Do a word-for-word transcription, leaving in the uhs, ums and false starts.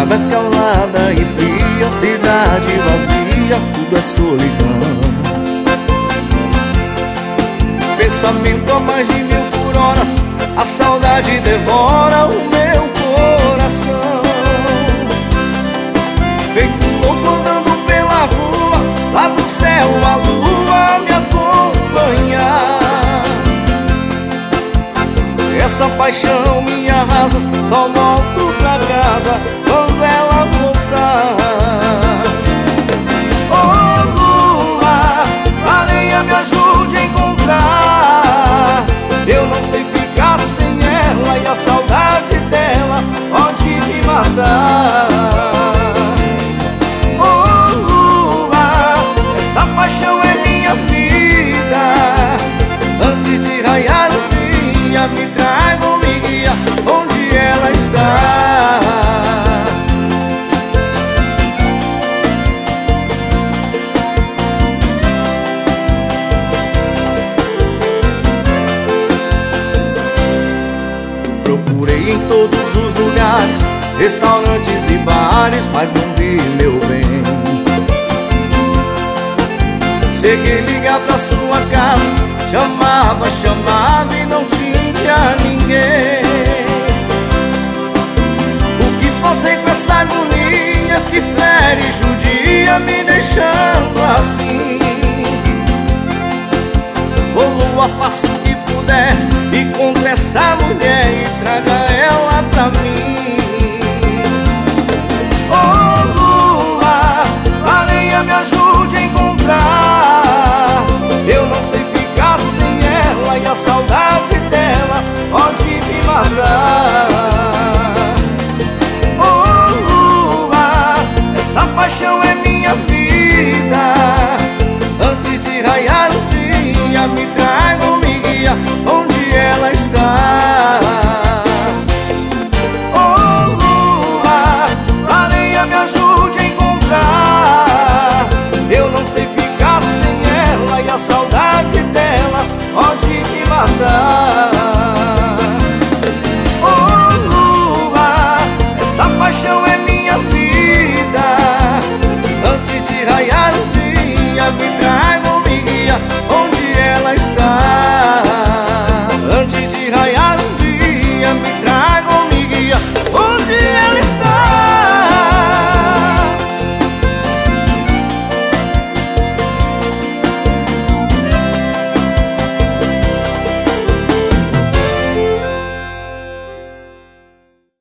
estrada calada e fria, cidade vazia, tudo é solidão. Pensamento a mais de mil por hora, a saudade devora o meu coração. Feito louco andando pela rua, lá do céu a lua me acompanhar. Essa paixão me arrasa, só volto pra casa quando ela voltar. Oh lua, clareia, me ajude a encontrar. Eu não sei ficar sem ela e a saudade dela pode me matar. Oh lua, essa paixão é minha vida. Antes de raiar o dia, me traga ou me guia onde ela está. Procurei em todos os lugares, restaurantes e bares, mas não vi meu bem. Cheguei a ligar pra sua casa, chamava, chamava e não tinha ninguém. O que fazer com essa agonia que fere e judia, me deixando assim? Ô lua, faça o que puder e contra essa mulher e traga ela pra mim. Ô lua, clareia, me ajude a encontrar. Eu não sei ficar sem ela e a saudade dela pode me matar. Oh lua, essa paixão é minha vida. Antes de raiar o dia, me traga ou me guia onde ela está. Oh lua, clareia, me ajude a encontrar. Eu não sei ficar sem ela e a saudade dela pode me matar. Oh lua, essa paixão é minha vida. Antes de raiar o dia, me traz